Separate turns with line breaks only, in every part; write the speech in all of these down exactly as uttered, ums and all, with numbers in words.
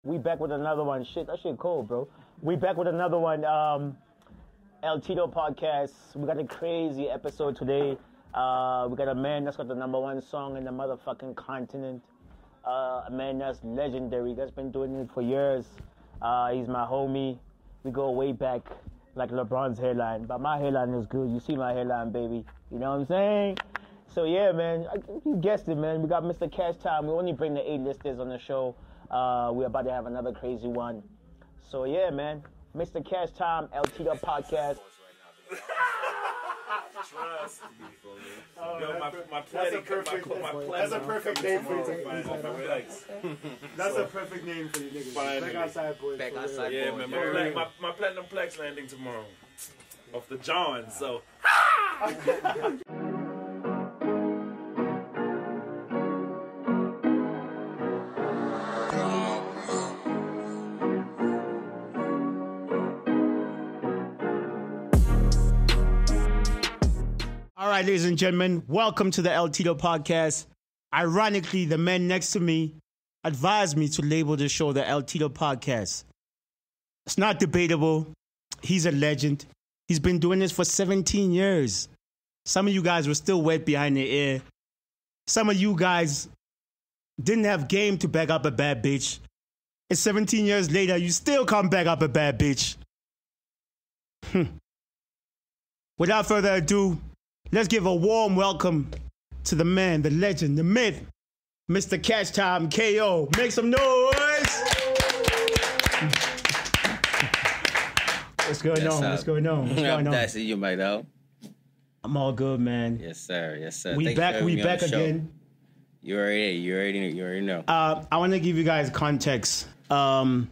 We back with another one. Shit, that shit cold, bro. We back with another one. Um, El Tito podcast. We got a crazy episode today. Uh, we got a man that's got the number one song in the motherfucking continent. Uh, a man that's legendary. That's been doing it for years. Uh, he's my homie. We go way back, like LeBron's hairline. But my hairline is good. You see my hairline, baby. You know what I'm saying? So yeah, man. You guessed it, man. We got Mister Cash Time. We only bring the A-listers on the show. Uh, we're about to have another crazy one. So yeah, man. Mister Cash Time, El Tito podcast.
Trust me.
Oh,
Yo, my, my
that's a perfect,
my, my
that's a perfect name for you. That's
so,
a perfect name for you niggas.
Finally.
Back outside boys.
Back outside
yeah,
boys.
man. My,
Yeah.
pla- my, my platinum plex landing tomorrow. Off the John, so.
All right, ladies and gentlemen, welcome to the El Tito podcast. Ironically, the man next to me advised me to label the show the El Tito podcast. It's not debatable. He's a legend. He's been doing this for seventeen years. Some of you guys were still wet behind the ear. Some of you guys didn't have game to back up a bad bitch. And seventeen years later, you still can't back up a bad bitch. Hmm. Without further ado, let's give a warm welcome to the man, the legend, the myth, Mister Cash Time K O. Make some noise! What's going
Yes,
on?
sir.
What's going on? What's
I'm
going on?
nice to you, my dog.
I'm all good, man.
Yes, sir. Yes, sir.
We
Thank you for
back.
having
We
me on
back
the show.
again.
You already, you already, you already know.
Uh, I want to give you guys context. Um,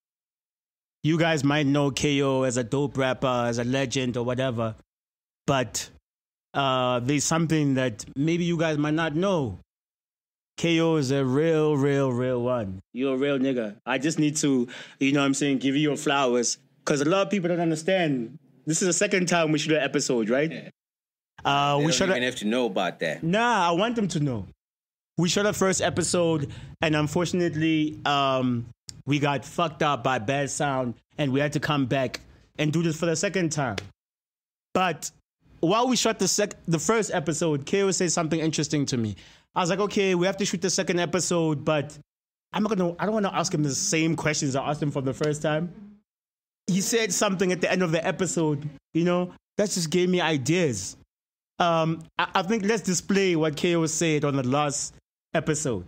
you guys might know K O as a dope rapper, as a legend, or whatever, but uh, there's something that maybe you guys might not know. K O is a real, real, real one. You're a real nigga. I just need to, you know what I'm saying, give you your flowers. Because a lot of people don't understand. This is the second time we shoot an episode, right?
Yeah.
Uh,
They
we
don't
shot
even
a,
have to know about that.
Nah, I want them to know. We shot the first episode, and unfortunately, um, we got fucked up by bad sound, and we had to come back and do this for the second time. But while we shot the sec- the first episode, K O said something interesting to me. I was like, okay, we have to shoot the second episode, but I'm not gonna. I don't want to ask him the same questions I asked him for the first time. He said something at the end of the episode, you know, that just gave me ideas. Um, I, I think let's display what K O said on the last episode.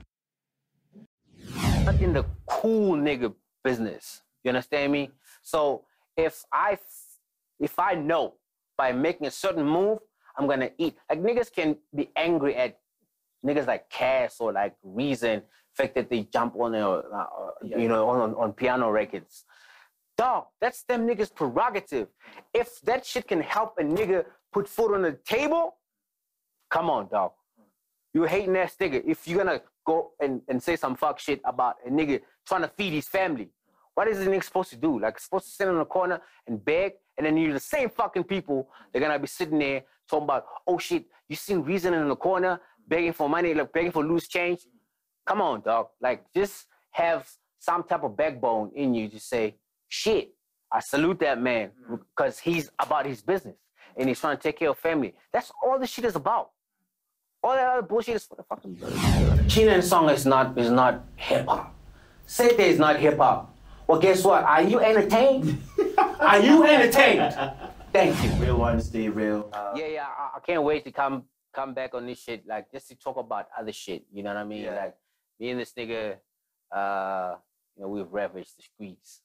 Not in the cool nigga business. You understand me? So if I if I know by making a certain move, I'm gonna eat. Like niggas can be angry at niggas like Cass or like Reason, fact that they jump on a, uh, you know on on piano records. Dog, that's them niggas' prerogative. If that shit can help a nigga put food on the table, come on, dog. You hating ass nigga. If you're gonna go and, and say some fuck shit about a nigga trying to feed his family, what is this nigga supposed to do? Like, supposed to sit in the corner and beg, and then you're the same fucking people, they're gonna be sitting there talking about, oh shit, you seen Reason in the corner begging for money, like begging for loose change? Come on, dog. Like, just have some type of backbone in you to say, shit, I salute that man because he's about his business and he's trying to take care of family. That's all this shit is about. All that other bullshit is for the fucking Keenan song is not is not hip hop. Sete is not hip hop. Well, guess what? Are you entertained? Are you entertained? Thank you.
Real ones stay real. Uh,
Yeah, yeah. I, I can't wait to come come back on this shit. Like just to talk about other shit. You know what I mean?
Yeah.
Like me and this nigga, uh, you know, we've ravaged the streets.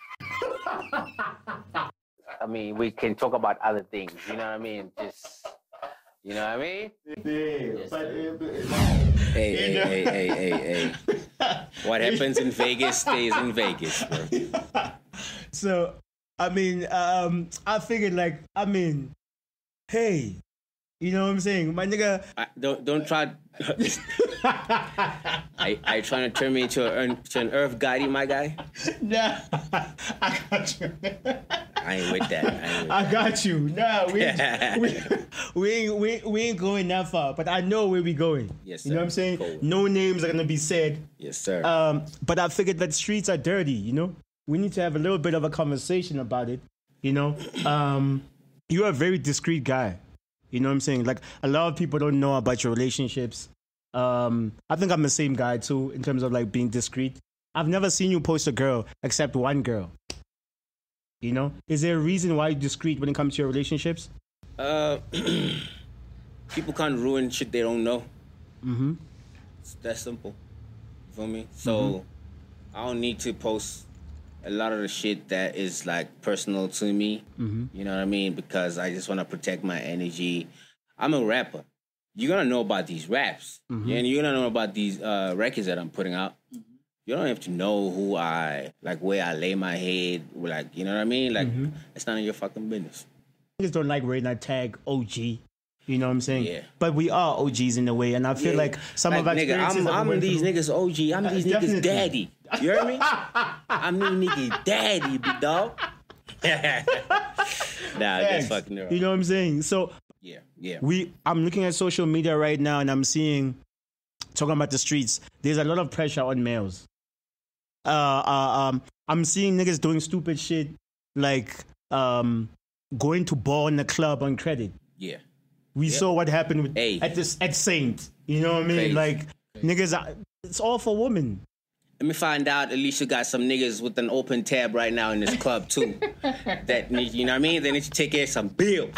I mean, we can talk about other things. You know what I mean? Just, you know what I mean?
yeah,
Yes,
but,
sir.
uh, but,
Hey, hey, hey, hey, hey, hey. What happens in Vegas stays in Vegas, bro.
So, I mean, um, I figured like, I mean, hey, you know what I'm saying? My nigga,
I, don't don't try. I I trying to turn me into an to an earth guide, my guy.
nah, I got you.
I ain't with that. I, ain't with
I got you. Nah, we, we, we, ain't, we, we ain't going that far, but I know where we going.
Yes,
You know
sir.
what I'm saying?
Cool.
No names are going to be said.
Yes, sir.
Um, but I figured that streets are dirty, you know? We need to have a little bit of a conversation about it, you know? Um, you're a very discreet guy. You know what I'm saying? Like, a lot of people don't know about your relationships. Um, I think I'm the same guy, too, in terms of, like, being discreet. I've never seen you post a girl except one girl. You know? Is there a reason why you're discreet when it comes to your relationships?
Uh, people can't ruin shit they don't know.
Mm-hmm.
It's that simple. You feel me? So
Mm-hmm.
I don't need to post a lot of the shit that is like personal to me.
Mm-hmm.
You know what I mean? Because I just want to protect my energy. I'm a rapper. You're gonna know about these raps,
Mm-hmm.
and you're gonna know about these uh, records that I'm putting out. You don't have to know who I like, where I lay my head, like, you know what I mean? Like,
Mm-hmm.
it's none of your fucking business.
Niggas don't like wearing that tag O G. You know what I'm saying?
Yeah.
But we are O Gs in a way, and I feel
Yeah.
like some
Like,
of our
nigga,
experiences
I'm,
that we
I'm
went
these
through-
niggas O G. I'm
Uh,
these
definitely.
niggas daddy. You heard me? I'm these niggas daddy, big dog. nah,
Thanks.
just fucking around.
You know what I'm saying? So
Yeah, yeah.
we, I'm looking at social media right now, and I'm seeing, talking about the streets, there's a lot of pressure on males. Uh, uh, um, I'm seeing niggas doing stupid shit, like um, going to ball in the club on credit.
Yeah.
We saw what happened with,
Hey.
at this at Saint. You know what I mean?
Crazy.
Like niggas, are, it's all for women.
Let me find out Alicia got some niggas with an open tab right now in this club, too. That need, you know what I mean? They need to take care of some bills.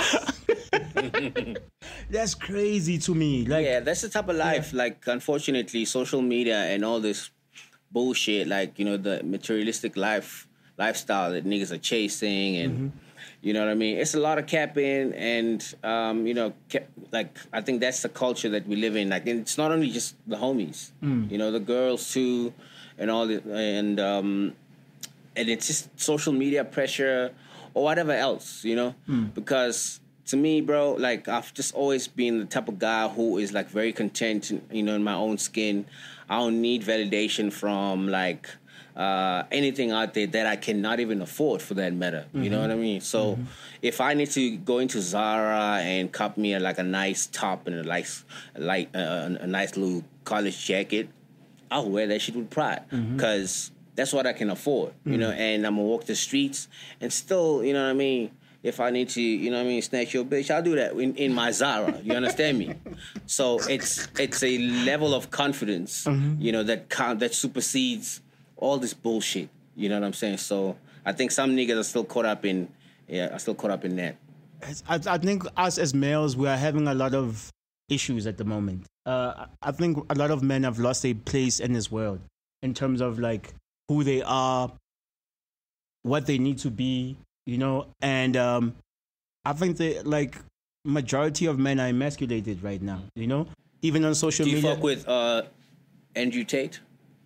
That's crazy to me. Like,
Yeah, that's the type of life. Like, unfortunately, social media and all this bullshit, like, you know, the materialistic life lifestyle that niggas are chasing, and
Mm-hmm.
you know what I mean. It's a lot of capping, and um, you know, ca- like I think that's the culture that we live in. Like, and it's not only just the homies,
Mm.
you know, the girls too, and all the and um, and it's just social media pressure or whatever else, you know,
Mm.
because. To me, bro, like, I've just always been the type of guy who is, like, very content, you know, in my own skin. I don't need validation from, like, uh, anything out there that I cannot even afford, for that matter. You know what I mean? So if I need to go into Zara and cop me, a, like, a nice top and a nice, like, uh, a nice little college jacket, I'll wear that shit with pride. Because that's what I can afford, you know, and I'm going to walk the streets and still, you know what I mean? If I need to, you know what I mean, snatch your bitch, I'll do that in, in my Zara. You understand me? So it's it's a level of confidence, you know, that con- that supersedes all this bullshit. You know what I'm saying? So I think some niggas are still caught up in, yeah, are still caught up in that.
I, I think us as males, we are having a lot of issues at the moment. Uh, I think a lot of men have lost their place in this world in terms of like who they are, what they need to be, you know, and um, I think that like majority of men are emasculated right now, you know, even on social
Do you
media.
fuck with uh, Andrew Tate?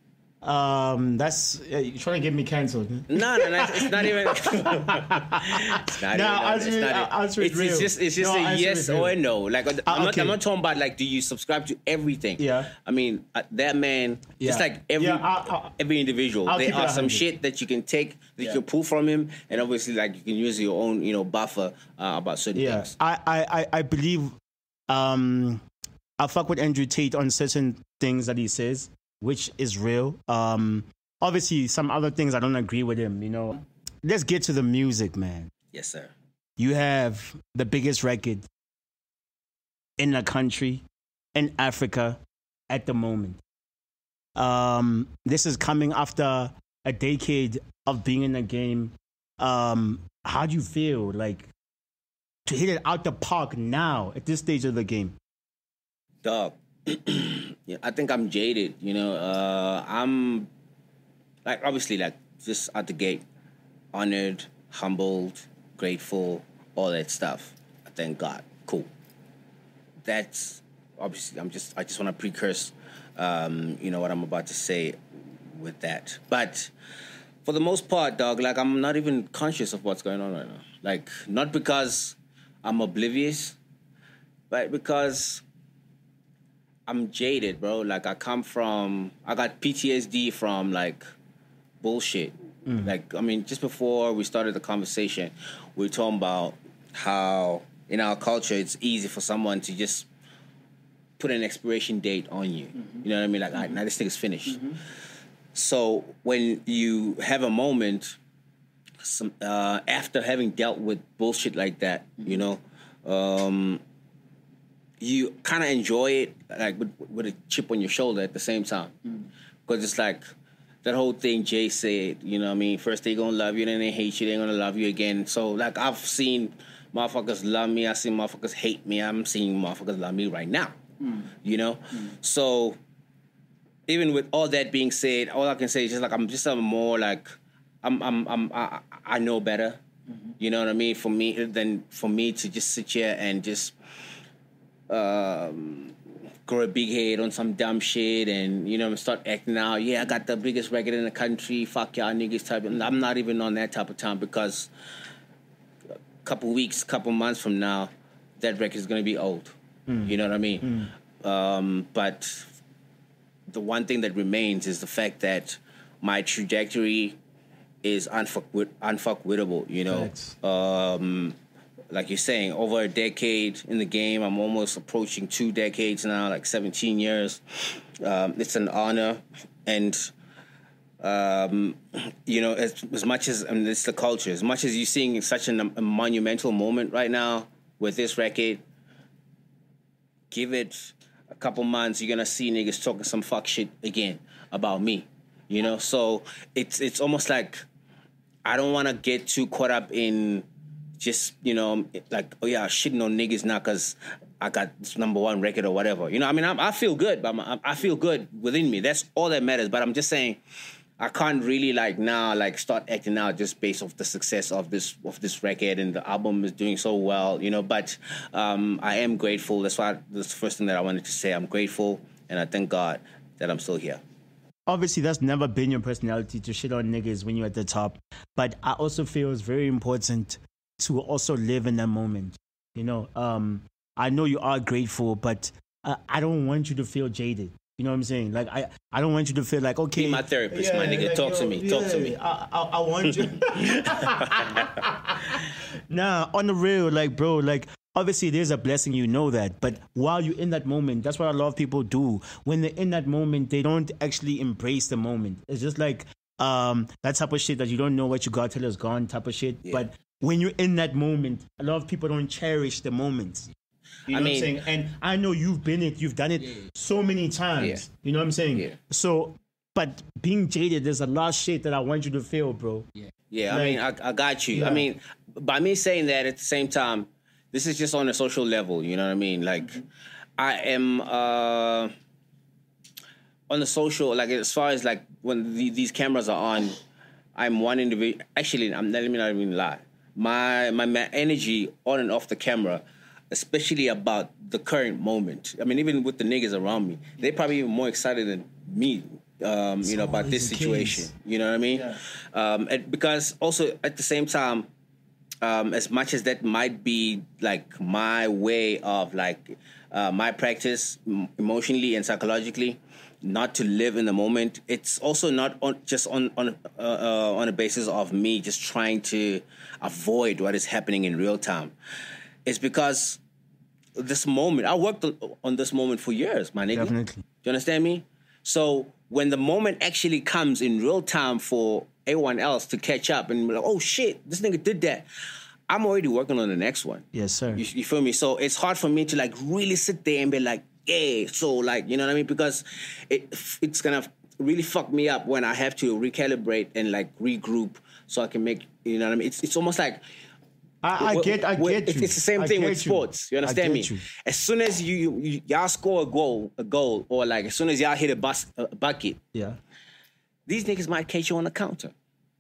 Um, that's uh, you're trying to get me cancelled.
No, no, no, it's not even. it's not
No,
even. No,
answer
it's
it-
not
answer it
it's,
real.
it's just, it's just
No,
a
answer
yes
it real.
or a no. Like, I'm,
Ah,
not,
okay.
I'm not talking about like, do you subscribe to everything?
Yeah.
I mean, uh, that man, just
Yeah.
like every
Yeah, I- I-
every individual,
I'll
there
keep it
are
one
some
hundred.
shit that you can take, that
Yeah.
you can pull from him, and obviously, like, you can use your own, you know, buffer uh, about certain
Yeah,
things.
I, I, I- I believe um, I fuck with Andrew Tate on certain things that he says, which is real. Um, obviously, some other things I don't agree with him. You know, let's get to the music, man.
Yes, sir.
You have the biggest record in the country, in Africa, at the moment. Um, this is coming after a decade of being in the game. Um, how do you feel like to hit it out the park now at this stage of the game?
Dog, yeah, I think I'm jaded. You know, uh, I'm like obviously like just out the gate, honored, humbled, grateful, all that stuff. I thank God. Cool. That's obviously I'm just I just want to precurse, um, you know, what I'm about to say with that. But for the most part, dog, like I'm not even conscious of what's going on right now. Like not because I'm oblivious, but because I'm jaded, bro. Like I come from, I got P T S D from like bullshit. Mm. Like, I mean, just before we started the conversation, we were talking about how in our culture it's easy for someone to just put an expiration date on you. Mm-hmm. You know what I mean? Like, all right, now this thing is finished. Mm-hmm. So when you have a moment, some uh, after having dealt with bullshit like that, mm-hmm. you know, um, you kind of enjoy it, like with, with a chip on your shoulder at the same time, because mm-hmm. it's like that whole thing Jay said. You know what I mean? First they gonna love you, then they hate you, they gonna love you again. So like I've seen motherfuckers love me, I seen motherfuckers hate me. I'm seeing motherfuckers love me right now. Mm. You know, mm. So even with all that being said, all I can say is just like I'm just a more like I'm I'm I'm I, I know better. Mm-hmm. You know what I mean? For me, than for me to just sit here and just um, grow a big head on some dumb shit and you know start acting out. Yeah, I got the biggest record in the country. Fuck y'all niggas type. I'm not even on that type of time because a couple weeks, couple months from now, that record is gonna be old. Mm. You know what I mean? Mm. Um, but the one thing that remains is the fact that my trajectory is unfuck unfuckwittable, you know? Um, like you're saying, over a decade in the game, I'm almost approaching two decades now, like seventeen years. Um, it's an honor. And, um, you know, as, as much as, I mean, it's the culture, as much as you're seeing such an, a monumental moment right now with this record, give it a couple months, you're gonna see niggas talking some fuck shit again about me, you know? So it's it's almost like I don't want to get too caught up in just, you know, like, oh yeah, shitting on niggas now because I got this number one record or whatever. You know, I mean, I, I feel good, but I'm, I feel good within me. That's all that matters. But I'm just saying, I can't really like now like start acting out just based off the success of this of this record and the album is doing so well, you know. But um, I am grateful. That's why that's the first thing that I wanted to say. I'm grateful and I thank God that I'm still here.
Obviously, that's never been your personality to shit on niggas when you're at the top. But I also feel it's very important to also live in that moment. You know, um, I know you are grateful, but uh, I don't want you to feel jaded. You know what I'm saying? Like, I, I don't want you to feel like, okay.
Be my therapist, yeah, my nigga. Like, talk yo, to me. Yeah, talk to me.
I, I, I want you. Nah, on the real, like, bro, like, obviously there's a blessing, you know that. But while you're in that moment, that's what a lot of people do. When they're in that moment, they don't actually embrace the moment. It's just like um, that type of shit that you don't know what you got till it's gone type of shit. Yeah. But when you're in that moment, a lot of people don't cherish the moments. You know I mean, what I'm saying? And I know you've been it, you've done it yeah. so many times. Yeah. You know what I'm saying? Yeah. So, but being jaded, there's a lot of shit that I want you to feel, bro.
Yeah, yeah. Like, I mean, I, I got you. Yeah. I mean, by me saying that at the same time, this is just on a social level. You know what I mean? Like, mm-hmm. I am uh, on the social, like as far as like when the, these cameras are on, I'm one individual. Actually, I'm let me not even lie. My my my energy on and off the camera, especially about the current moment. I mean, even with the niggas around me, they're probably even more excited than me, um, you know, about this situation. Kids. You know what I mean? Yeah. Um, and because also at the same time, um, as much as that might be like my way of like uh, my practice emotionally and psychologically, not to live in the moment, it's also not on, just on on uh, uh, on a basis of me just trying to avoid what is happening in real time. It's because this moment, I worked on this moment for years, my nigga.
Definitely.
Do you understand me? So when the moment actually comes in real time for everyone else to catch up and be like, oh shit, this nigga did that, I'm already working on the next one.
Yes, sir.
You, you feel me? So it's hard for me to like really sit there and be like, yeah, so like, you know what I mean? Because it it's gonna really fuck me up when I have to recalibrate and like regroup so I can make, you know what I mean? It's it's almost like,
I, I get, I get
it's,
you.
It's the same
I
thing with
you.
sports. You understand me?
You.
As soon as you, you, you y'all score a goal, a goal, or like as soon as y'all hit a, bus, a bucket,
yeah,
these niggas might catch you on the counter.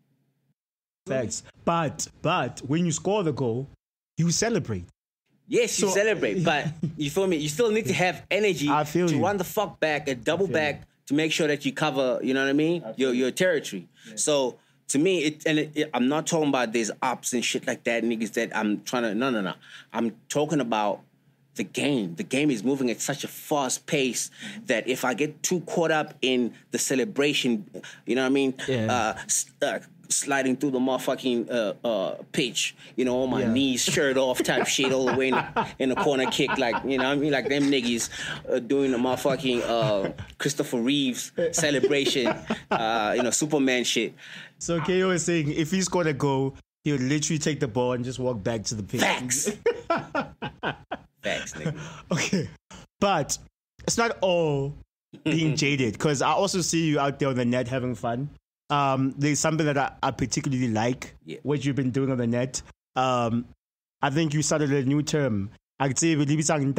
Facts. But but when you score the goal, you celebrate.
Yes, you so, celebrate, but you feel me? You still need to have energy
I feel
to
you.
run the fuck back and double back you. To make sure that you cover, you know what I mean? I your your territory. Yeah. So to me, it and it, it, I'm not talking about there's ops and shit like that, niggas that I'm trying to, no, no, no. I'm talking about the game. The game is moving at such a fast pace that if I get too caught up in the celebration, you know what I mean?
Yeah.
Uh, uh, sliding through the motherfucking uh, uh, pitch, you know, on my
Yeah.
knees, shirt off type shit, all the way in the, in the corner kick, like, you know what I mean? Like them niggas uh, doing the motherfucking uh, Christopher Reeves celebration, uh, you know, Superman shit.
So K O is saying if he's gonna go, he'll literally take the ball and just walk back to the pitch.
Facts. Facts, nigga.
Okay. But it's not all being jaded, because I also see you out there on the net having fun. Um, there's something that I, I particularly like,
Yeah.
what you've been doing on the net. Um, I think you started a new term. I'd say, you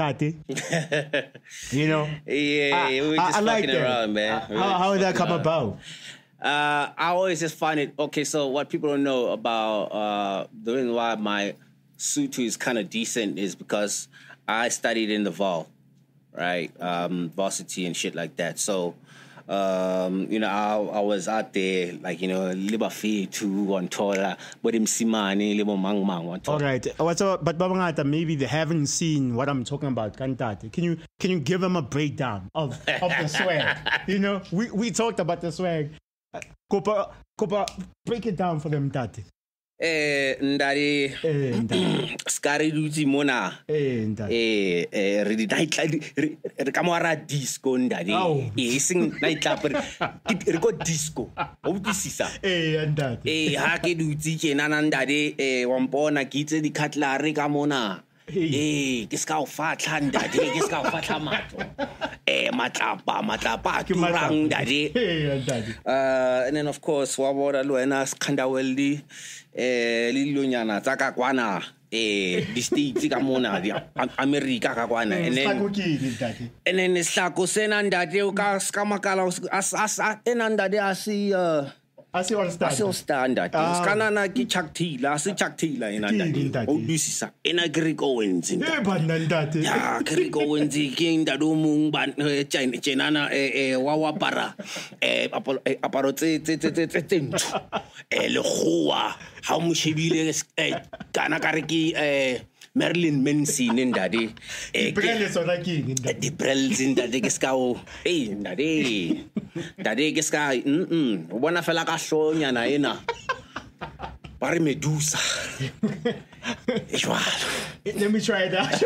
know?
Yeah,
I,
we're
I-
just
I like
fucking
that.
around, man. We're
How,
just
how did that
fucking
come
around.
about?
Uh, I always just find it okay. So what people don't know about uh, the reason why my Sutu is kind of decent is because I studied in the Vol, right? Um, varsity and shit like that. So, um, you know, I, I was out there like, you know, liba fi tu on tola, but him simani libo mang mang on
All
tola.
right. What's up? But Babangata, maybe they haven't seen what I'm talking about. Kantate. Can you can you give them a breakdown of, of the swag? You know, we, we talked about the swag. Uh, Kopa, Kopa, break it down for them, Tate.
Eh, ndari
Eh, Ntate.
skari duti mona.
Eh, Ntate.
Eh, eh, re di night re re ka mo ra disco ndadi.
Au.
Eh, sing night club re re go disco. O utlwisisa?
Eh, Ntate.
Eh, ha ke dutse ke nana ndadi eh wa mpona ke itse di cutlery ka mona. Eh, ke ska o fatla ndadi, ke ska o fatla matlo. Eh, matlapa, matlapa a
Ke
turang
matlapa.
ndadi.
Eh, Ntate.
Uh, and then of course wa bona lo ena skandaweldi eh le dilonyana tsa ka kwana eh di states ka mona di America ka kwana and then
Sako ke eng, Ntate?
and then islako sena ndate o ka ska makala as as ena ndade asi uh
I see all
asi
stars.
standard
Ah.
skana na ki chaktila asi chaktila ena
Ke eng,
ndade
ntate?
o dusisa ena Greco wins
Eh, banna, Ntate.
ya Greco wins ke ndado mong ban China China eh wa wa para eh aparo tse tse tse tse tse ntsho eh le goa ha mo shebile eh kana ka re ke eh Marilyn Manson ndade eh ke-
Brele sona ke eng, Ntate?
di brels ndade ke ska o eh ndade ndade ke ska mm o bona fela ka hlonya na ena ba re Medusa e jwalo.
Let me try it out.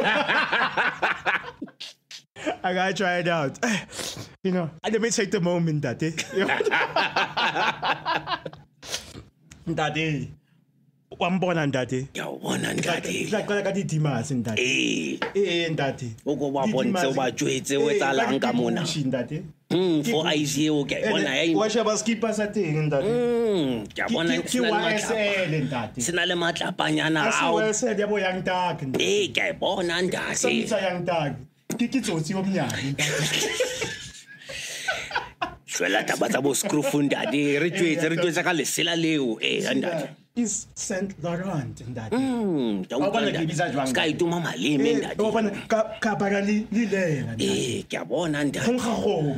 I gotta try it out. You know, let me take the moment, Daddy. Daddy. One born and daddy.
ya bona
It's
ndade
like like the Dimas and daddy.
eh
Eh, daddy.
o go ba bontshe o ba jwetse o etsalang ka mona
Daddy.
mm for ice o ke bona ya
Wa sheba skipper sa teng, daddy.
mm ke bona
Ke
sena le
Y S
matlapa
L, daddy.
sena le matlapanyana
Asi
ao
Y S L ya bo young dog.
eh ke bona ndade
Samisa young dog. Ke ke tsotsi omnyane.
fela taba tsa bo screw ndade re jwetse re jwetse ka lesela leo eh ndade
Is Saint Laurent, daddy.
mm
Wa bona ke bitsa jwang?
ska ituma maleme
Eh,
ndade
wa bona ka ka bara li li lela.
eh ke bona ndade
Kgonga go.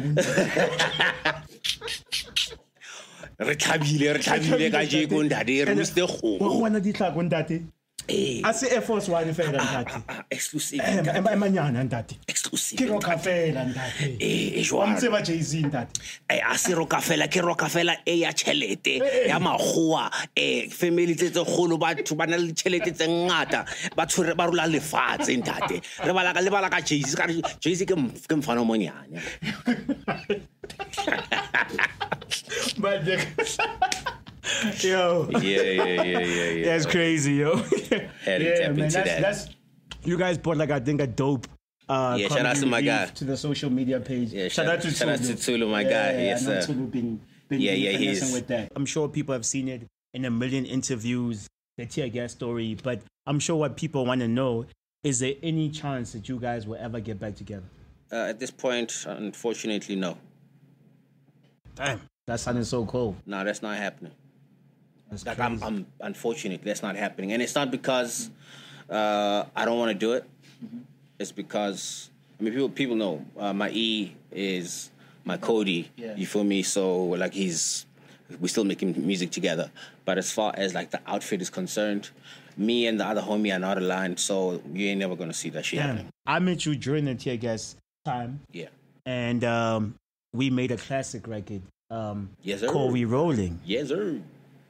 re tlhabile re tlhabile ka je ko ndade re biste
Wa
go
bona di tla go ntate.
eh
A se Air Force One fela ntate.
ah, exclusive
Eh,
ndade.
emba emanyana ntate.
exclusive
Ke roka fela ntate.
eh e
Wa
jwalo
mtseba Jay-Z ntate.
eh a se roka fela ke roka fela e ya chelete ya magoa eh family tse tse golo batho ba na le chelete tse ngata ba tshwere ba rula lefatshe ntate re bala ka le bala ka Jay-Z ka re Jay-Z ke mf- ke mfana mo nyane
But yo.
yeah yeah yeah yeah yeah
That's crazy, yo.
Had to
yeah,
tap
man.
into
That's,
that.
that's you guys brought like I think a dope. Uh,
Yeah, shout out
comedy
to my
relief
guy.
to the social media page.
Yeah,
shout,
shout-
out to
shout out
Tulu.
to Tulu, my
yeah,
guy.
Yeah,
Yes,
I know
sir.
Tulu been, been,
Yeah,
been
yeah, he
finessing
is.
with that. I'm sure people have seen it in a million interviews, the tear gas story, but I'm sure what people want to know is there any chance that you guys will ever get back together?
uh, at this point unfortunately no
Damn, that sounded so cold.
no that's not happening
That's
like
crazy.
I'm, I'm unfortunate that's not happening and it's not because uh, I don't want to do it it's because I mean people people know uh, my E is my Cody
Yeah.
you feel me so like he's we're still making music together but as far as like the outfit is concerned me and the other homie are not aligned so you ain't never gonna see that shit
Damn.
happening
I met you during the tear gas time,
yeah
and um, we made a classic record um,
yes sir
called We Rolling.
yes sir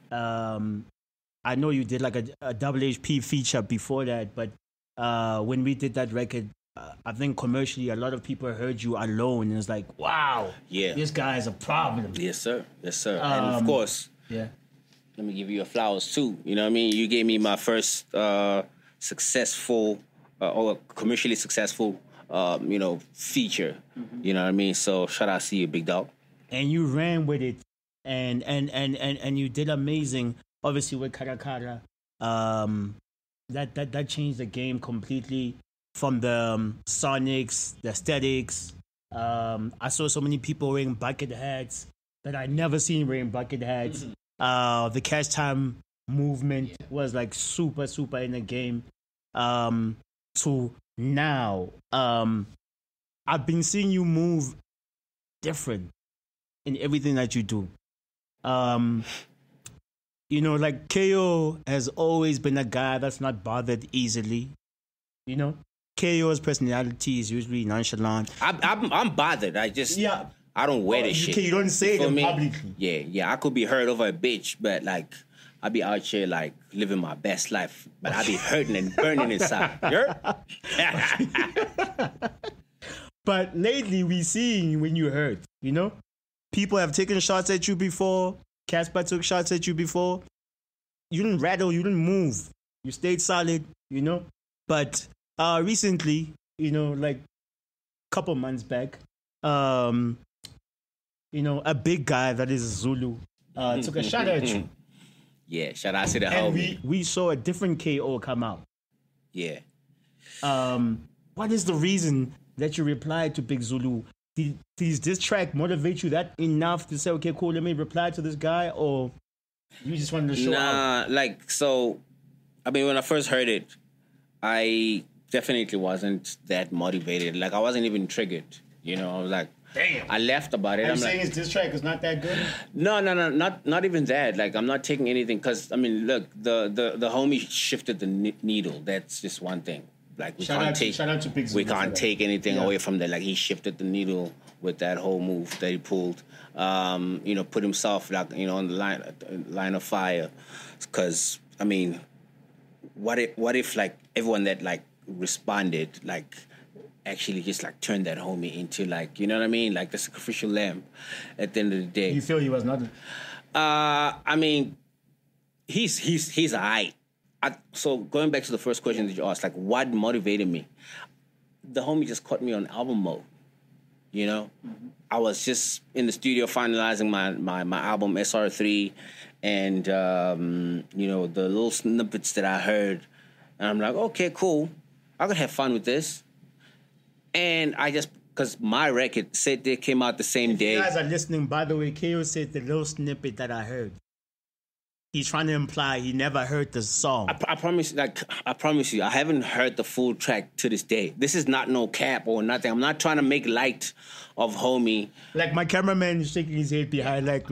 Um, I know you did like a, a double H P feature before that, but uh, when we did that record, uh, I think commercially a lot of people heard you alone, and it's like, wow,
Yeah.
this guy is a problem.
Yes, sir. Yes, sir. and of
Um,
course,
Yeah.
let me give you your flowers too. You know what I mean? You gave me my first uh, successful uh, or commercially successful, um, you know, feature.
Mm-hmm.
You know what I mean? So shout out to you, big dog.
And you ran with it, and and and and, and you did amazing. Obviously with Karakara, um, that that that changed the game completely. From the um, sonics, the aesthetics. Um, I saw so many people wearing bucket hats that I never seen wearing bucket hats. Uh, the catch time movement was like super, super in the game. Um, to now, um, I've been seeing you move different in everything that you do. Um, you know, like K O has always been a guy that's not bothered easily. You know, K O's personality is usually nonchalant.
I'm, I'm, I'm bothered. I just,
Yeah.
I don't wear
Oh,
this
you
shit.
can- you don't say it
feel
in
me?
publicly.
Yeah, yeah. I could be hurt over a bitch, but like, I be out here like living my best life, but I be hurting and burning inside. You heard?
But lately, we seeing when you hurt, you know? People have taken shots at you before. Casper took shots at you before. You didn't rattle, you didn't move. You stayed solid, you know? But uh, recently, you know, like a couple months back, um, you know, a big guy that is Zulu uh, took a shot at you.
Yeah, shout out to the
And
homie.
we, we saw a different K O come out.
Yeah.
Um, what is the reason that you replied to Big Zulu? Did, did this track motivate you that enough to say, okay, cool, let me reply to this guy? Or you just wanted to show out?
Nah, like, so, I mean, when I first heard it, I definitely wasn't that motivated. Like, I wasn't even triggered. You know, I was like,
Damn.
I left about it.
Are you
I'm
saying
like,
it's this track is not that good?
no, no, no, not not even that. Like, I'm not taking anything because, I mean, look, the, the, the homie shifted the ne- needle. That's just one thing. Like, we
Shout
can't
out to-
take
shout out to Big
we
Zulu for
can't
that.
take anything
Yeah.
away from that. Like, he shifted the needle with that whole move that he pulled. Um, you know, put himself like you know on the line line of fire. Because I mean, what if what if like everyone that like responded like actually just like turned that homie into like you know what I mean, like the sacrificial lamb at the end of the day.
You feel he was not?
Uh, I mean, he's he's he's alright. I, so going back to the first question that you asked, like what motivated me? The homie just caught me on album mode. You know, mm-hmm. I was just in the studio finalizing my my, my album S R three, and um, you know the little snippets that I heard, and I'm like, okay, cool, I could have fun with this. And I just because my record said they came out the same day.
You guys are listening, by the way, K O said the little snippet that I heard. He's trying to imply he never heard the song.
I, I promise, like I promise you, I haven't heard the full track to this day. This is not no cap or nothing. I'm not trying to make light of homie.
Like my cameraman is shaking his head behind, like.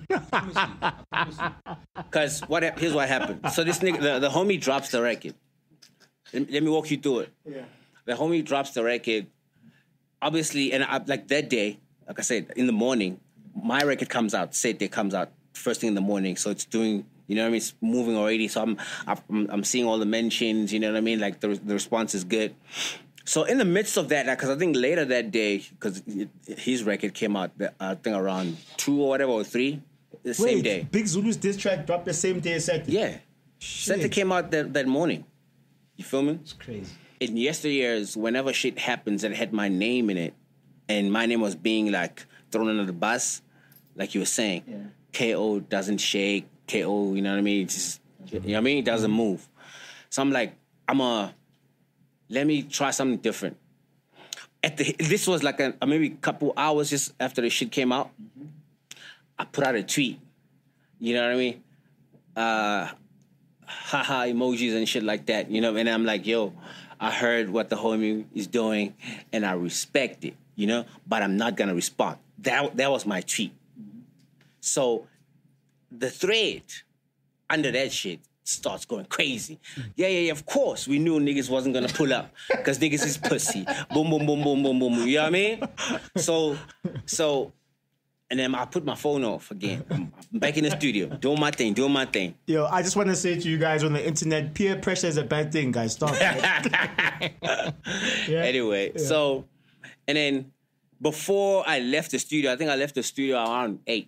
Because what here's what happened. So this nigga, the, the homie drops the record. Let, let me walk you through it.
Yeah.
The homie drops the record. Obviously, and I, like that day, like I said, in the morning, my record comes out. Say it comes out first thing in the morning. So it's doing. You know what I mean? It's moving already. So I'm, I'm, I'm seeing all the mentions. You know what I mean? Like the, the response is good. So in the midst of that, because I think later that day, because his record came out, I think around two or whatever or three, the
Wait,
same day.
Big Zulu's diss track dropped the same day as Seti.
Yeah,
Shit.
Seta came out that, that morning. You feel me?
It's crazy.
In yesteryears, whenever shit happens that had my name in it, and my name was being like thrown under the bus, like you were saying,
Yeah.
K O doesn't shake. K O, you know what I mean? It's just, you know what I mean? It doesn't move. So I'm like, I'm a, let me try something different. At the, this was like a, maybe a couple hours just after the shit came out. Mm-hmm. I put out a tweet. You know what I mean? Uh, haha emojis and shit like that. You know, and I'm like, yo, I heard what the homie is doing and I respect it, you know, but I'm not going to respond. That, that was my tweet. Mm-hmm. So, the thread under that shit starts going crazy. Yeah, yeah, yeah, of course. We knew niggas wasn't gonna pull up because niggas is pussy. Boom, boom, boom, boom, boom, boom. You know what I mean? So, so And then I put my phone off again. I'm back in the studio, doing my thing, doing my thing.
Yo, I just want to say to you guys on the internet, peer pressure is a bad thing, guys. Stop. yeah.
Anyway,
Yeah.
so, and then before I left the studio, I think I left the studio around eight.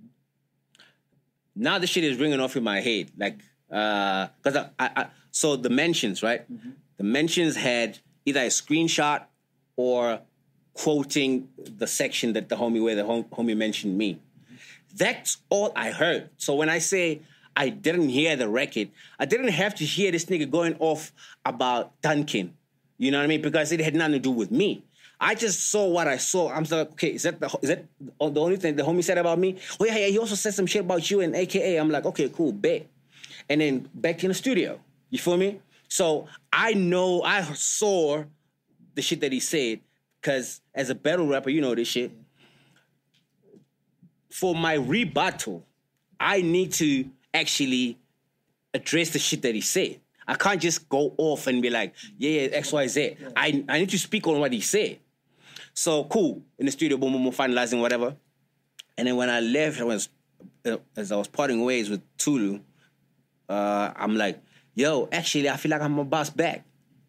Now the shit is ringing off in my head. Like, uh, cause I, I, I so the mentions, right? Mm-hmm. The mentions had either a screenshot or quoting the section that the homie, where the hom- homie mentioned me. That's all I heard. So when I say I didn't hear the record, I didn't have to hear this nigga going off about Duncan. You know what I mean? Because it had nothing to do with me. I just saw what I saw. I'm like, okay, is that the is that the only thing the homie said about me? Oh yeah, yeah. He also said some shit about you and A K A. I'm like, okay, cool, bet. And then back in the studio. You feel me? So I know I saw the shit that he said. Because as a battle rapper, you know this shit. For my rebuttal, I need to actually address the shit that he said. I can't just go off and be like, yeah, yeah, X, Y, Z. I, I need to speak on what he said. So, cool. In the studio, boom, boom, boom, finalizing, whatever. And then when I left, I was, as I was parting ways with Tulu, uh, I'm like, yo, actually, I feel like I'm a boss back.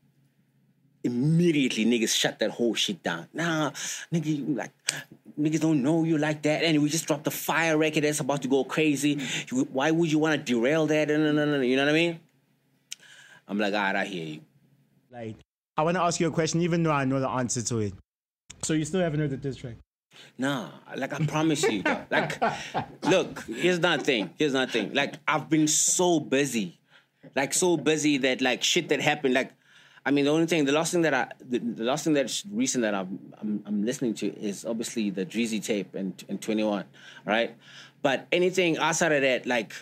Immediately, niggas shut that whole shit down. Nah, nigga, you like, niggas don't know you like that. And we just dropped a fire record that's about to go crazy. You, why would you want to derail that? No, no, no, no. You know what I mean? I'm like, all right, I hear you.
Like, I want to ask you a question, even though I know the answer to it. So you still haven't heard the diss track?
Nah, like I promise you. Dog. Like, look, here's another thing. Here's another thing. Like, I've been so busy. Like, so busy that, like, shit that happened, like, I mean, the only thing, the last thing that I, the, the last thing that's recent that I'm, I'm, I'm listening to is obviously the Dreezy tape and, and twenty-one, right? But anything outside of that, like,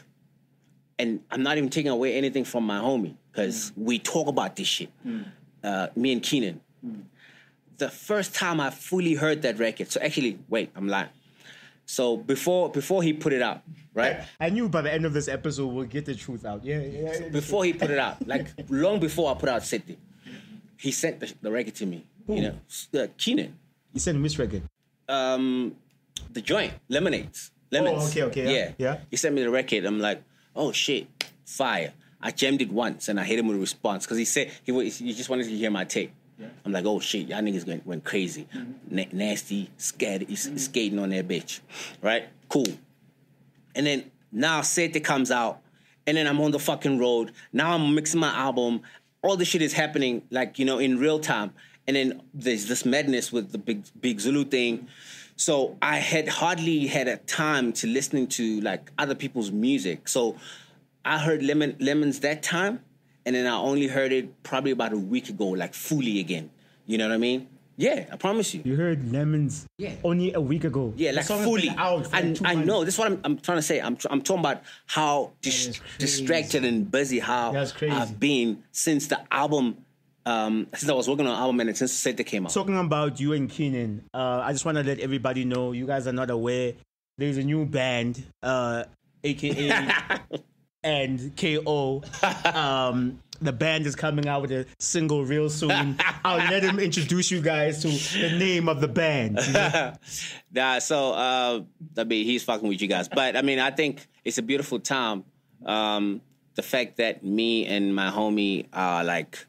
and I'm not even taking away anything from my homie, because mm. we talk about this shit, mm. uh, me and Keenan. Mm. The first time I fully heard that record, so actually, wait, I'm lying. So before before he put it out, right?
I, I knew by the end of this episode we'll get the truth out. Yeah, yeah. yeah.
Before he put it out, like long before I put out City, he sent the, the record to me. Ooh. You know, uh, Keenan.
He sent which record?
Um, the joint, Lemonades. Lemons.
Oh, okay, okay.
Yeah.
yeah.
He sent me the record. I'm like, oh shit, fire. I jammed it once and I hit him with a response because he said he, he just wanted to hear my tape. Yeah. I'm like, oh shit, y'all niggas went, went crazy. Mm-hmm. Na- nasty, scared, mm-hmm. skating on that bitch. Right? Cool. And then now Sete comes out, and then I'm on the fucking road. Now I'm mixing my album. All this shit is happening, like, you know, in real time. And then there's this madness with the big big Zulu thing. So I had hardly had a time to listening to, like, other people's music. So I heard Lemon, Lemons that time, and then I only heard it probably about a week ago, like, fully again. You know what I mean? Yeah, I promise you.
You heard Lemons
yeah.
only a week ago.
Yeah, like fully. Out I, I know. That's what I'm, I'm trying to say. I'm, I'm talking about how dis- distracted and busy how I've been since the album, um, since I was working on the album and since Sete came out.
Talking about you and Keenan, uh, I just want to let everybody know, you guys are not aware, there's a new band, uh, A K A and K O. Um, the band is coming out with a single real soon. I'll let him introduce you guys to the name of the band. You know?
Nah, so, uh, I mean, he's fucking with you guys. But, I mean, I think it's a beautiful time. Um, the fact that me and my homie are, like,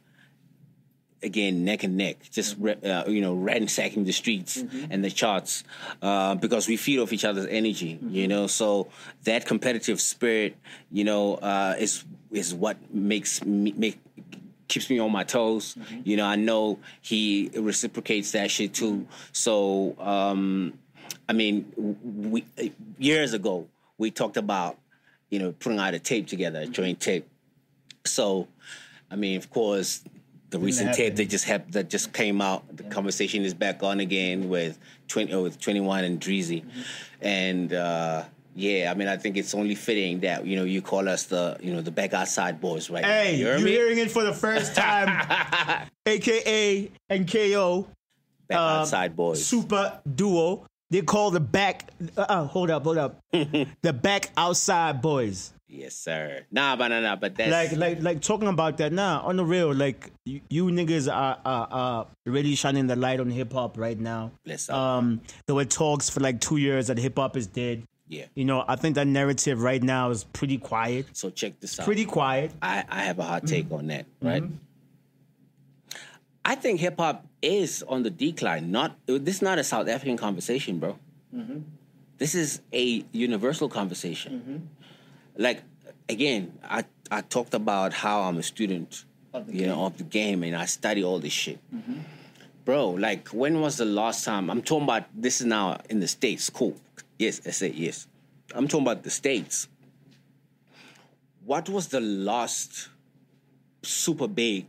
again, neck and neck, just, uh, you know, ransacking the streets mm-hmm. and the charts uh, because we feed off each other's energy, mm-hmm. you know? So that competitive spirit, you know, uh, is is what makes me, make, keeps me on my toes. Mm-hmm. You know, I know he reciprocates that shit too. So, um, I mean, we years ago, we talked about, you know, putting out a tape together, a joint tape. So, I mean, of course, the recent tape that just hap- that just came out, the yeah. conversation is back on again with twenty oh, with twenty-one and Dreezy, mm-hmm. and uh, yeah, I mean, I think it's only fitting that, you know, you call us the, you know, the Back Outside Boys, right?
Hey,
you
you're hearing it for the first time. A K A and K O,
Back uh, Outside Boys,
super duo. They call the back. Uh, hold up, hold up. The Back Outside Boys.
Yes, sir. Nah, but nah, nah, but that's
Like, like, like talking about that now on the real. Like, you, you niggas are, are are really shining the light on hip hop right now.
Bless up.
Um, there were talks for like two years that hip hop is dead.
Yeah.
You know, I think that narrative right now is pretty quiet.
So check this out.
Pretty quiet.
I, I have a hot take
Mm-hmm.
on that, right? I think hip hop is on the decline. Not this is not a South African conversation, bro.
Mm-hmm.
This is a universal conversation. Like again, I I talked about how I'm a student, you know, of the game, and I study all this shit, bro. Like when was the last time? I'm talking about this is now in the States. Cool. Yes, I say yes. I'm talking about the States. What was the last super big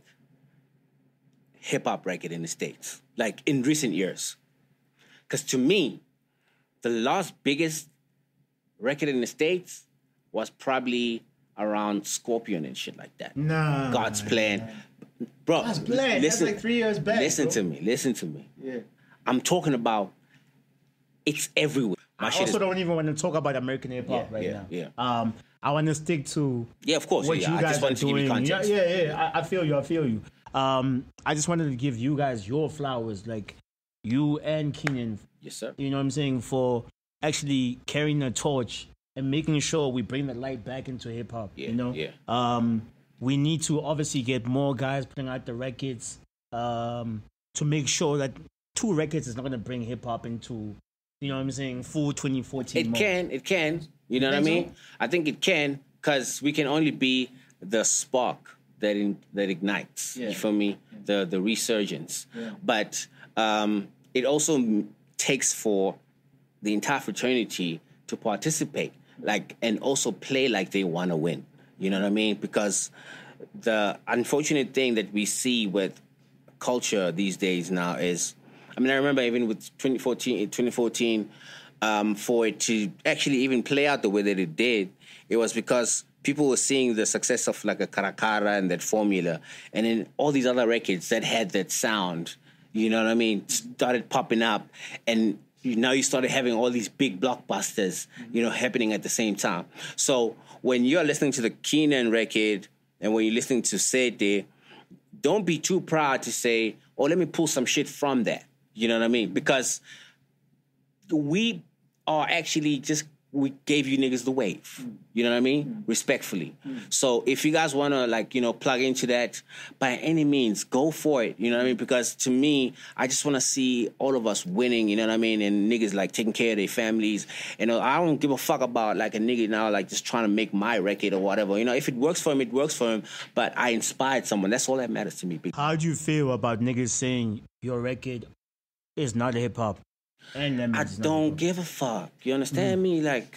hip hop record in the States? Like in recent years? Because to me, the last biggest record in the States was probably around Scorpion and shit like that.
Nah.
God's Plan. Bro,
God's Plan. That's like three years back,
Listen
bro.
to me. Listen to me.
Yeah.
I'm talking about it's everywhere. My
I
shit
also
is,
don't even want to talk about American hip hop
Yeah,
right
yeah,
now.
yeah.
Um, I want to stick to
yeah, of course.
what
yeah,
you
I
guys
just
are
wanted to give
doing.
you context.
Yeah, yeah, yeah. I, I feel you. I feel you. Um, I just wanted to give you guys your flowers, like you and Keenan.
Yes, sir.
You know what I'm saying, for actually carrying the torch and making sure we bring the light back into hip hop.
Yeah,
you know.
yeah.
Um, we need to obviously get more guys putting out the records. Um, to make sure that two records is not going to bring hip hop into, you know what I'm saying, full twenty fourteen
It
mode.
can, it can. You know what I
think
mean?
so?
I think it can because we can only be the spark that in, that ignites.
Yeah.
You feel me? The the resurgence. But um, it also m- takes for the entire fraternity to participate, like, and also play like they want to win. You know what I mean? Because the unfortunate thing that we see with culture these days now is, I mean, I remember even with twenty fourteen, twenty fourteen, um, for it to actually even play out the way that it did, it was because people were seeing the success of like a Caracara and that formula, and then all these other records that had that sound, you know what I mean, started popping up, and you, now you started having all these big blockbusters, you know, happening at the same time. So when you're listening to the Keenan record and when you're listening to Sete, don't be too proud to say, oh, let me pull some shit from that. You know what I mean? Because we are actually just, we gave you niggas the wave. You know what I mean? Respectfully. So if you guys want to, like, you know, plug into that, by any means, go for it. You know what I mean? Because to me, I just want to see all of us winning, you know what I mean? And niggas, like, taking care of their families. You know, I don't give a fuck about, like, a nigga now, like, just trying to make my record or whatever. You know, if it works for him, it works for him. But I inspired someone. That's all that matters to me. big-
How do you feel about niggas saying your record is not hip hop? And that
I
means it's not
don't
hip-hop?
give a fuck. You understand me? Like,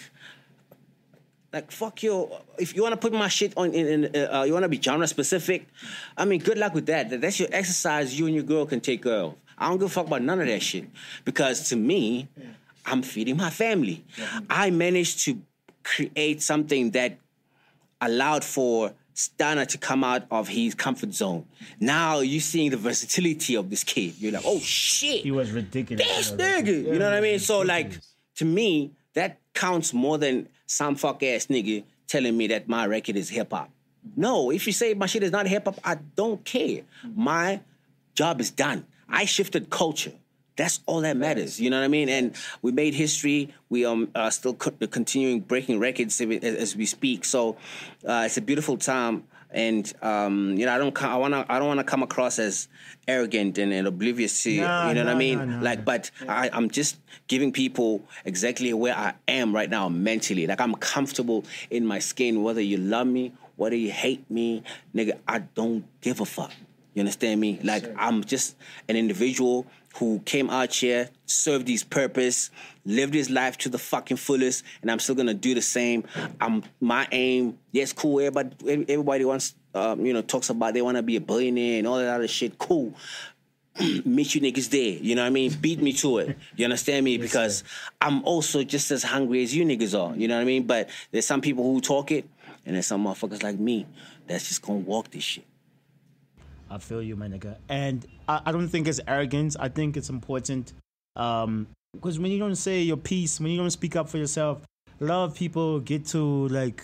like fuck you. If you want to put my shit on, in, in uh, you want to be genre specific, I mean, good luck with that. That's your exercise. You and your girl can take care of. I don't give a fuck about none of that shit because to me, I'm feeding my family. I managed to create something that allowed for Stana to come out of his comfort zone. Now you're seeing the versatility of this kid. You're like, oh shit.
He was ridiculous.
This
you know,
nigga,
yeah,
you know what I mean? So,
ridiculous.
like, to me, that counts more than some fuck ass nigga telling me that my record is hip hop. No, if you say my shit is not hip hop, I don't care. My job is done. I shifted culture. That's all that matters. You know what I mean? And we made history. We um, are still co- continuing breaking records as, as we speak. So uh, it's a beautiful time. And um, you know, I don't, I wanna, I don't wanna come across as arrogant and, and oblivious to,
Nah,
you know what I
nah,
mean?
nah, nah,
like,
nah.
but I, I'm just giving people exactly where I am right now mentally. Like, I'm comfortable in my skin, whether you love me, whether you hate me, nigga. I don't give a fuck. You understand me? Like, I'm just an individual who came out here, served his purpose, lived his life to the fucking fullest, and I'm still gonna do the same. I'm my aim. Yes, cool. Everybody, everybody wants, um, you know, talks about they want to be a billionaire and all that other shit. Cool. Meet you niggas there. You know what I mean? Beat me to it. You understand me? Because I'm also just as hungry as you niggas are. You know what I mean? But there's some people who talk it, and there's some motherfuckers like me that's just gonna walk this shit.
I feel you, my nigga. And I, I don't think it's arrogance. I think it's important. Um, because when you don't say your piece, when you don't speak up for yourself, a lot of people get to, like,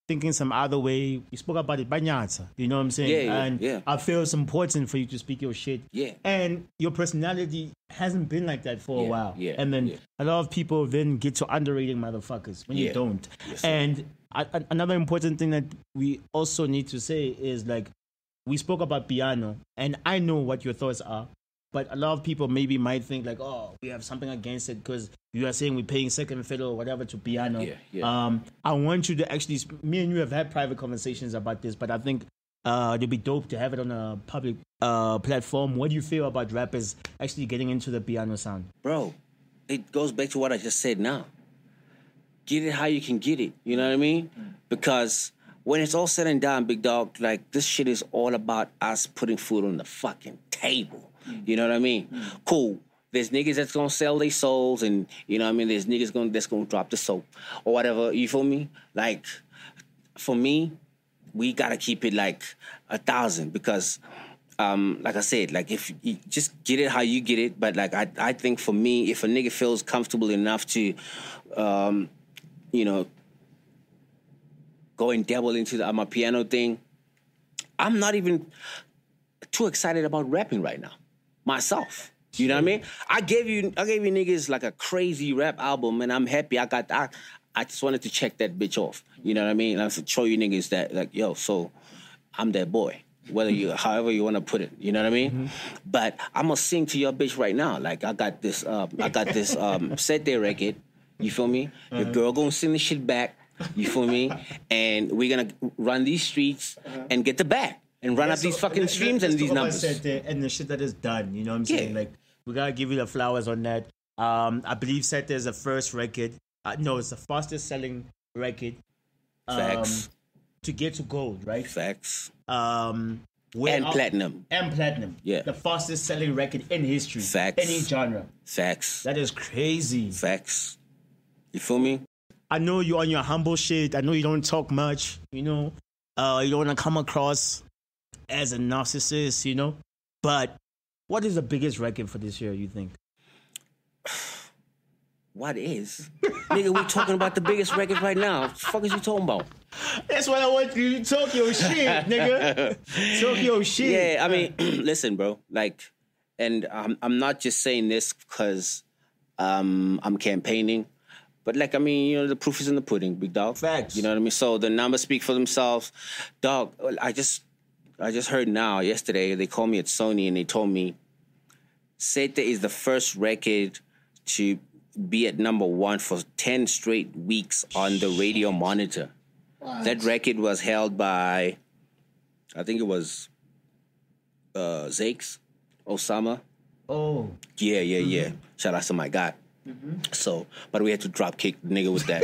thinking some other way. You spoke about it, Banyata. You know what I'm saying?
Yeah, yeah,
and
yeah.
I feel it's important for you to speak your shit.
Yeah.
And your personality hasn't been like that for
Yeah,
a while.
yeah,
And then
yeah.
a lot of people then get to underrating motherfuckers when you
Yeah.
don't.
Yes, sir.
and I, I- another important thing that we also need to say is like, we spoke about piano, and I know what your thoughts are. But a lot of people maybe might think like, oh, we have something against it because you are saying we're paying second fiddle or whatever to piano.
Yeah, yeah.
Um, I want you to actually, me and you have had private conversations about this, but I think uh, it'd be dope to have it on a public uh, platform. What do you feel about rappers actually getting into the piano sound?
Bro, it goes back to what I just said now. Get it how you can get it. You know what I mean? Because when it's all said and done, big dog, like this shit is all about us putting food on the fucking table. You know what I mean? Cool. There's niggas that's gonna sell their souls, and you know what I mean. There's niggas gonna that's gonna drop the soap or whatever. You feel me? Like, for me, we gotta keep it like a thousand because, um, like I said, like if you just get it how you get it. But like I, I think for me, if a nigga feels comfortable enough to, um, you know, go and dabble into the, uh, my piano thing, I'm not even too excited about rapping right now. Myself. You know what I mean? I gave you I gave you niggas like a crazy rap album, and I'm happy. I got I, I just wanted to check that bitch off. You know what I mean? And I show you niggas that like, yo, so I'm that boy. Whether you however you want to put it. You know what I mean? Mm-hmm. But I'm gonna sing to your bitch right now. Like I got this uh, I got this um, set there record. You feel me? Uh-huh. Your girl gonna sing the shit back. You feel me? And we're gonna run these streets uh-huh. and get the bag. And run
Yeah,
up
so
these fucking
let's-
streams
let's
and these
talk about
numbers.
Set there and the shit that is done. You know what I'm saying?
Yeah.
Like, we gotta give you the flowers on that. Um, I believe Set There is the first record. Uh, no, it's the fastest selling record. Um,
Facts.
To get to gold, right?
Facts.
Um, where-
And platinum.
And platinum.
Yeah.
The fastest selling record in history.
Facts.
Any genre.
Facts.
That is crazy.
Facts. You feel me?
I know you're on your humble shit. I know you don't talk much. You know, uh, you don't want to come across as a narcissist, you know. But what is the biggest record for this year, you think?
What is? Nigga, we talking about the biggest record right now. What the fuck is you talking about?
That's what I want you to talk your shit, nigga. Talk your shit.
Yeah, I mean, listen, bro. Like, and I'm I'm not just saying this because um, I'm campaigning, but like, I mean, you know, the proof is in the pudding, big dog.
Facts.
You know what I mean? So the numbers speak for themselves, dog. I just I just heard now yesterday they called me at Sony and they told me Sete is the first record to be at number one for ten straight weeks on the radio monitor. What? That record was held by, I think it was uh, Zakes, Osama.
Oh.
Yeah, yeah, mm-hmm. yeah. Shout out to my guy. Mm-hmm. So, but we had to drop kick the nigga with that.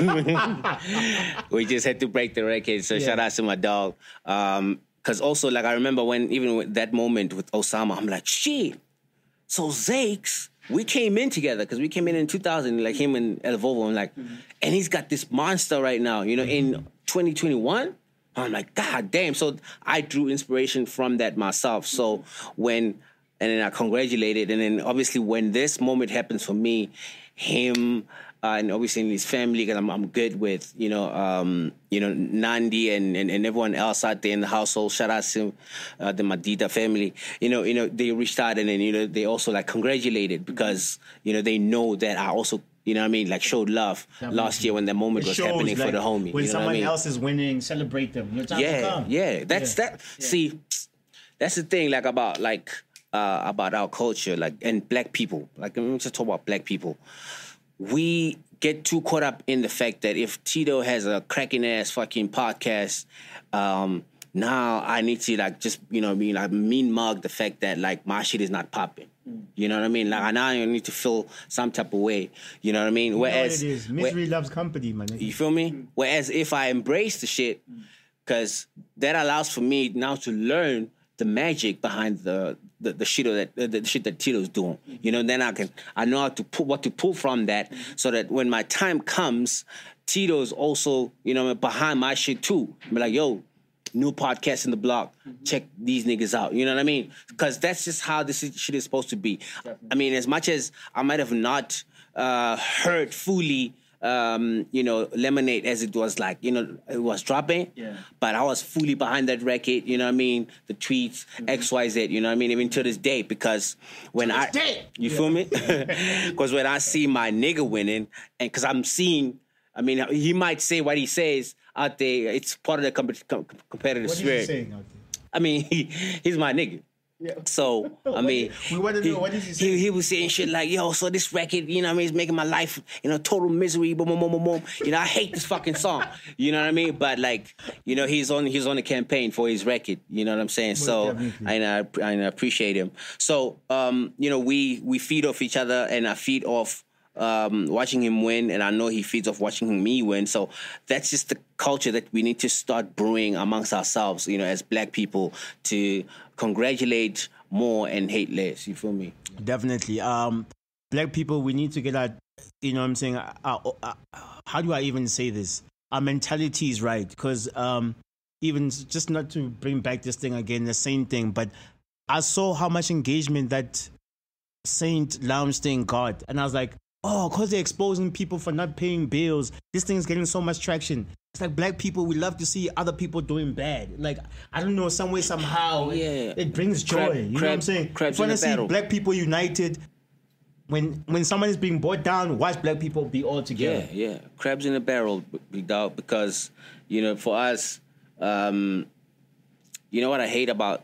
We just had to break the record. So yeah. Shout out to my dog. Um, Cause also, like, I remember when, even with that moment with Osama, I'm like, shit. So Zakes, we came in together because we came in in two thousand, like him and El Vovo. I'm like, mm-hmm. and he's got this monster right now, you know, mm-hmm. in twenty twenty-one. I'm like, God damn. So I drew inspiration from that myself. So when, and then I congratulated. And then obviously when this moment happens for me, him, uh, and obviously in his family, because I'm, I'm good with, you know, um, you know, Nandi and, and, and everyone else out there in the household. Shout out to uh, the Madida family. You know, you know, they reached out and then, you know, they also like congratulated because, you know, they know that I also, you know what I mean, like showed love Definitely. last year when that moment
it
was
shows,
happening
like,
for the homie.
When
you know
someone
what I mean?
else is winning, celebrate them. Your time
yeah,
to come.
yeah. That's
yeah.
that. Yeah. See, that's the thing, like about like uh, about our culture, like and black people. Like let me just talk about black people. We get too caught up in the fact that if Tito has a cracking ass fucking podcast, um, now I need to like just you know mean like mean mug the fact that like my shit is not popping. Mm. You know what I mean? Like now I need to feel some type of way. You know what I mean?
You
Whereas
know what it is. Misery
where,
loves company, man.
You feel me? Mm. Whereas if I embrace the shit, because that allows for me now to learn the magic behind the the, the shit that the, the shit that Tito's doing, you know. Then I can I know how to pull what to pull from that, mm-hmm. so that when my time comes, Tito's also you know behind my shit too. I'm like, yo, new podcast in the block, mm-hmm. check these niggas out. You know what I mean? Because that's just how this shit is supposed to be. Definitely. I mean, as much as I might have not uh, heard fully um, you know, Lemonade as it was like, you know, it was dropping.
Yeah.
But I was fully behind that record, you know what I mean? The tweets, mm-hmm. X Y Z, you know what I mean? Even to this day, because when
to
I...
This day.
You
yeah.
feel me? Because when I see my nigga winning, and because I'm seeing... I mean, he might say what he says out there. It's part of the comp- com- competitive
what
spirit.
What is he saying out there?
I mean, he, he's my nigga.
Yeah.
So, I mean...
we want to know, he, what is he saying?
He, he was saying shit like, yo, so this record, you know what I mean, is making my life, you know, total misery, boom, boom, boom, boom, boom. You know, I hate this fucking song. You know what I mean? But, like, you know, he's on he's on the campaign for his record. You know what I'm saying?
Most
so,
definitely.
I, I, I appreciate him. So, um, you know, we, we feed off each other, and I feed off Um, watching him win, and I know he feeds off watching me win. So that's just the culture that we need to start brewing amongst ourselves, you know, as black people, to congratulate more and hate less. You feel me?
Definitely. Um, black people, we need to get our, you know what I'm saying, our, our, our, how do I even say this? Our mentality is right, because um, even just not to bring back this thing again, the same thing, but I saw how much engagement that Saint Lounge thing got, and I was like, oh, because they're exposing people for not paying bills. This thing's getting so much traction. It's like black people, we love to see other people doing bad. Like, I don't know, some way, somehow,
yeah.
it, it brings joy.
Crab,
you know
crab,
what I'm saying?
Crabs
If you
in
want
the
to see
battle.
black people united, when when someone is being brought down, watch black people be all together.
Yeah, yeah. Crabs in a barrel, big dog, because, you know, for us, um, you know what I hate about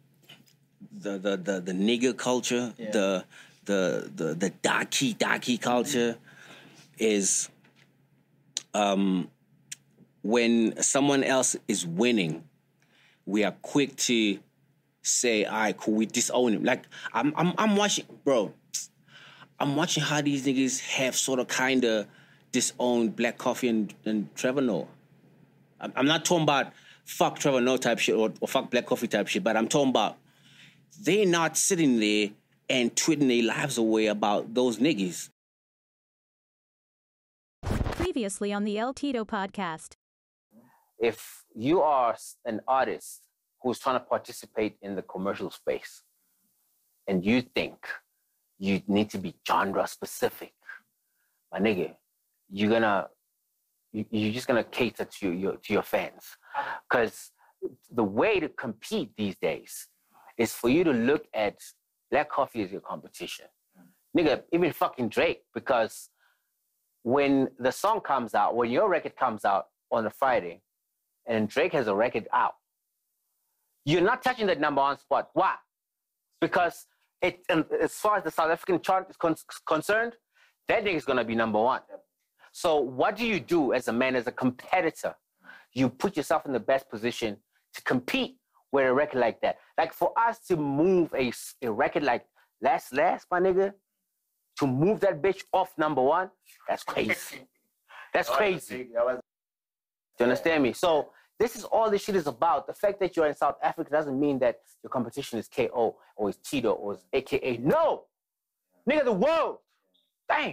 the the the, the nigger culture,
Yeah.
the the the the daki daki culture, is um, when someone else is winning, we are quick to say, all right, cool, we disown him. Like, I'm I'm I'm watching, bro, I'm watching how these niggas have sort of kind of disowned Black Coffee and, and Trevor Noah. I'm, I'm not talking about fuck Trevor Noah type shit or, or fuck Black Coffee type shit, but I'm talking about they're not sitting there and tweeting their lives away about those niggas.
Previously on the El Tito podcast.
If you are an artist who's trying to participate in the commercial space and you think you need to be genre specific, my nigga, you're gonna, you, you're just gonna cater to your, to your fans. Because the way to compete these days is for you to look at Black Coffee as your competition. Nigga, even fucking Drake, because when the song comes out, when your record comes out on a Friday, and Drake has a record out, you're not touching that number one spot. Why? Because it, and as far as the South African chart is con- concerned, that nigga's gonna be number one. So what do you do as a man, as a competitor? You put yourself in the best position to compete with a record like that. Like, for us to move a, a record like Last Last, my nigga, to move that bitch off number one, that's crazy. That's crazy. Do you understand me? So this is all this shit is about. The fact that you're in South Africa doesn't mean that your competition is K O or is Tito or is A K A. No! Nigga, the world! Dang!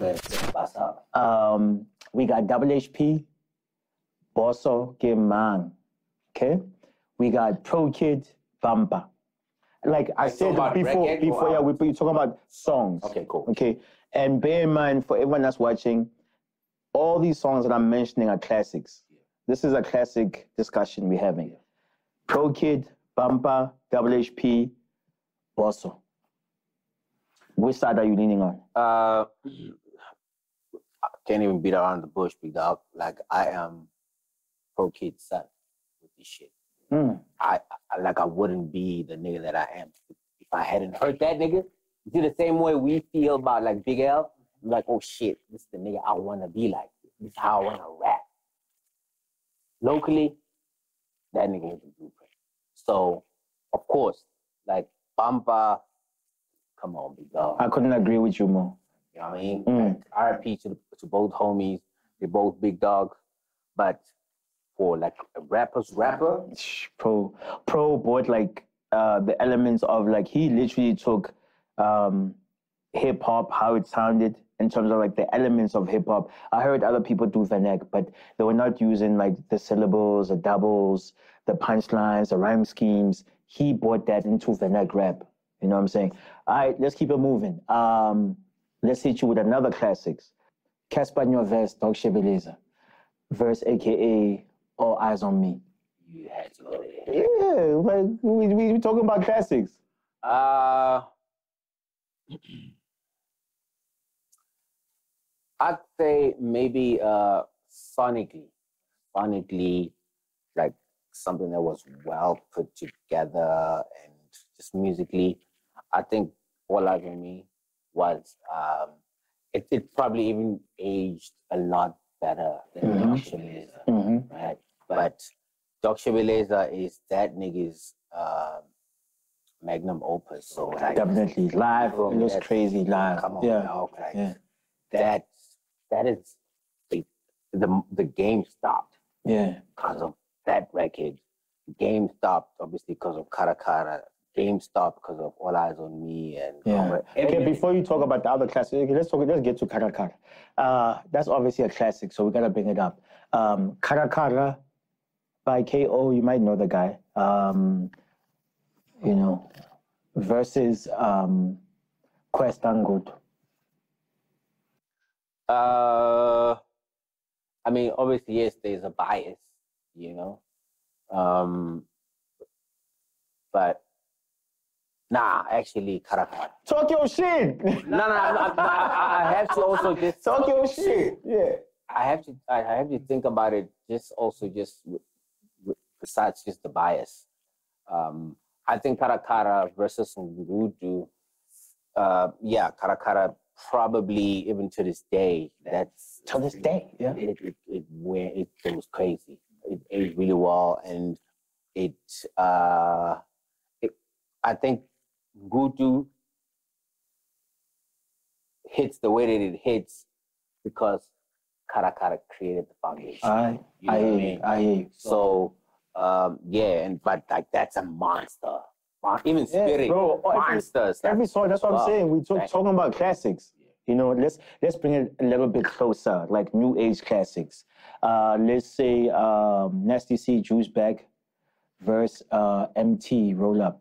Um, we got Double H P, Bosso, Geman. Okay? We got Pro Kid, Vampa. Like I said
about
before,
record
before
or
yeah, we we talking about songs.
Okay, cool.
Okay, and bear in mind for everyone that's watching, all these songs that I'm mentioning are classics. This is a classic discussion we're having. Pro Kid, Bumper, Double H P, Bosso. Which side are you leaning on?
Uh, I can't even beat around the bush, big dog. Like, I am Pro Kid's son with this shit.
Mm.
I, I like I wouldn't be the nigga that I am if I hadn't heard that nigga. Do the same way we feel about like Big L. Like, oh shit, this is the nigga I want to be like. This is how I want to rap. Locally, that nigga is the blueprint. So, of course, like Bumpa, come on, big dog.
I couldn't agree with you more.
You know what I mean?
Mm.
Like, R I P to, the, to both homies. They're both big dogs. But for like a rapper's rapper,
Pro, Pro brought like uh, the elements of like, he literally took um, hip hop, how it sounded in terms of like the elements of hip hop. I heard other people do Vanek, but they were not using like the syllables, the doubles, the punchlines, the rhyme schemes. He brought that into Vanek rap. You know what I'm saying? All right, let's keep it moving. Um, let's hit you with another classics. Casper verse Dog Shebeleza. Verse A K A All Eyes on Me.
You had to go there.
Yeah, like we we, we talking about classics.
Uh, I'd say maybe uh, sonically, sonically, like something that was well put together and just musically. I think All Eyes on Me was, um, it, it probably even aged a lot better than
Mm-hmm.
Dog Shebeleza,
Mm-hmm.
right? But Dog Shebeleza is that nigga's um, magnum opus. So like,
Definitely live. It was
that's-
crazy live.
Come on,
yeah.
dog, like,
Yeah.
that that is the the, the game stopped
Yeah.
because of that record. Game stopped obviously because of Kara Kara. Game stopped because of All Eyes on Me and
Yeah.
Comrade.
Okay,
Everything.
before you talk about the other classics, okay, let's talk. Let's get to Kara Kara. Uh, that's obviously a classic, so we gotta bring it up. Um, Kara Kara by K O. You might know the guy. Um, you know, versus um, Quest Angoto.
Uh, I mean, obviously, yes, there's a bias, you know, um, but nah, actually, Kara Kara.
Talk your shit.
No, no, I, I, I have to also just
Talk your shit. Yeah.
I have to I have to think about it just also just w- w- besides just the bias. Um, I think Kara Kara versus Ngudu, uh, yeah, Kara Kara probably even to this day, that's
To this day. Yeah.
it it it, went, it, it was crazy. It aged really well and it uh it, I think Ngudu hits the way that it hits because Kara Kara created the foundation.
I
You know
I
what I
hear you.
mean?
I hear you.
So um, yeah, and but like that's a monster. Mon- Even Spirit,
bro, every-
monsters. like,
Every song, that's what I'm
wow.
saying. We talk,
Right.
talking about classics. You know, let's let's bring it a little bit closer, like new age classics. Uh, let's say um, Nasty C, Juice Bag, verse uh, M T, Roll Up.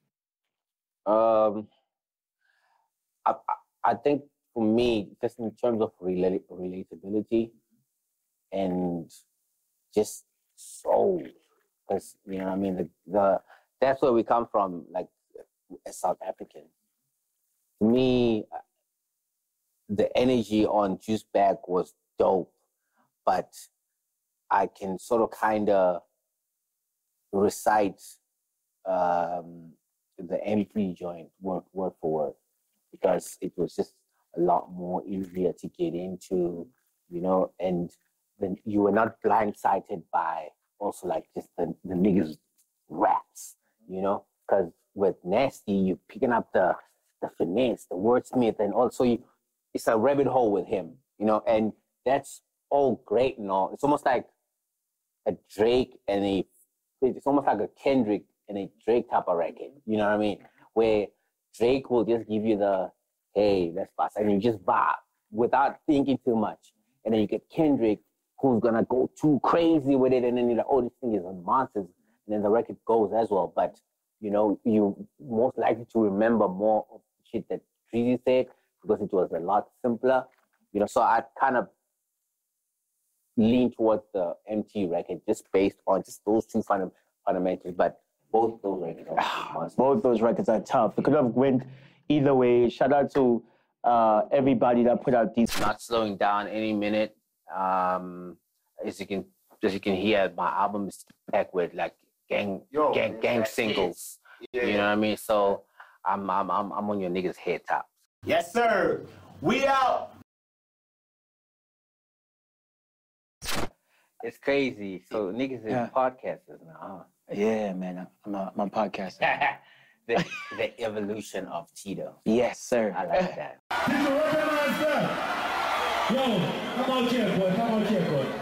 Um, I, I I think for me, just in terms of rela- relatability and just soul, because you know what I mean. The, the that's where we come from, like as South African. To me, the energy on Juice Bag was dope, but I can sort of kind of recite um, the M P joint word, word for word because it was just a lot more easier to get into, you know, and then you were not blindsided by also like just the, the niggas raps, you know, because with Nasty, you're picking up the, the finesse, the wordsmith, and also you, it's a rabbit hole with him, you know, and that's all great and all. It's almost like a Drake and a, it's almost like a Kendrick and a Drake type of record, you know what I mean? Where Drake will just give you the, hey, let's bust, and you just vibe without thinking too much. And then you get Kendrick, who's gonna go too crazy with it, and then you're like, oh, this thing is on monsters, and then the record goes as well. But, you know, you most likely to remember more of the shit that Dreezy said because it was a lot simpler, you know, so I kind of lean towards the M T record just based on just those two funda- fundamentals, but both those records are monsters.
Both those records are tough. It could have went either way. Shout out to uh, everybody that put out these.
Not slowing down any minute. Um, as you can, as you can hear, my album is packed with like gang,
Yo,
gang, gang
that's
singles.
Yeah.
You know what I mean? So I'm, I'm, I'm, I'm on your niggas' head top.
Yes, sir. We out.
It's crazy. So niggas is
Yeah.
podcasters now.
Yeah, man. I'm a, I'm a podcaster.
Huh? the, the evolution of Tito.
Yes, sir.
I like that.
People recognize that. Yo, come out here, boy. Come out here, boy.